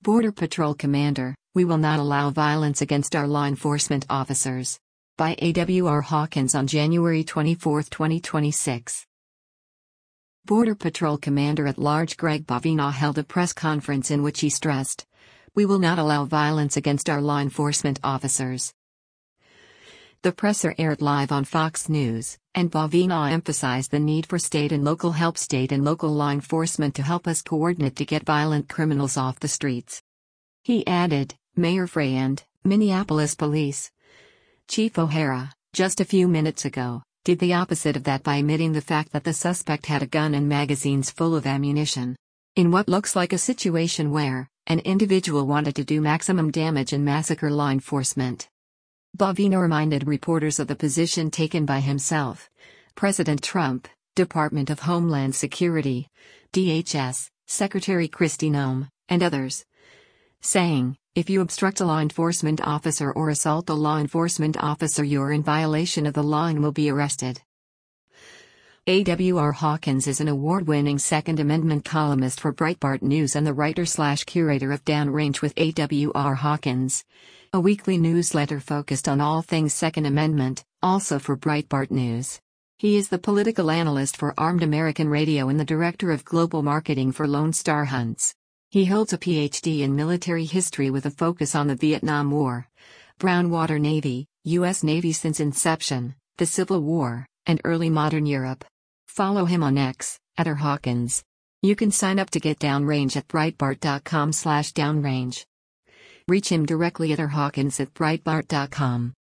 Border Patrol Commander, we will not allow violence against our law enforcement officers. By A.W.R. Hawkins on January 24, 2026. Border Patrol Commander-at-Large Greg Bovino held a press conference in which he stressed, "We will not allow violence against our law enforcement officers." The presser aired live on Fox News, and Bovino emphasized the need for state and local law enforcement to help us coordinate to get violent criminals off the streets. He added, Mayor Frey and Minneapolis Police Chief O'Hara, just a few minutes ago, did the opposite of that by admitting the fact that the suspect had a gun and magazines full of ammunition. In what looks like a situation where an individual wanted to do maximum damage and massacre law enforcement. Bovino reminded reporters of the position taken by himself, President Trump, Department of Homeland Security, DHS, Secretary Kristi Noem, and others, saying, "If you obstruct a law enforcement officer or assault a law enforcement officer, you're in violation of the law and will be arrested." A.W.R. Hawkins is an award-winning Second Amendment columnist for Breitbart News and the writer/curator of Downrange with A.W.R. Hawkins, a weekly newsletter focused on all things Second Amendment, also for Breitbart News. He is the political analyst for Armed American Radio and the director of global marketing for Lone Star Hunts. He holds a Ph.D. in military history with a focus on the Vietnam War, Brownwater Navy, U.S. Navy since inception, the Civil War, and early modern Europe. Follow him on X, @RHawkins. You can sign up to get Downrange at Breitbart.com/downrange. Reach him directly at rhawkins@breitbart.com.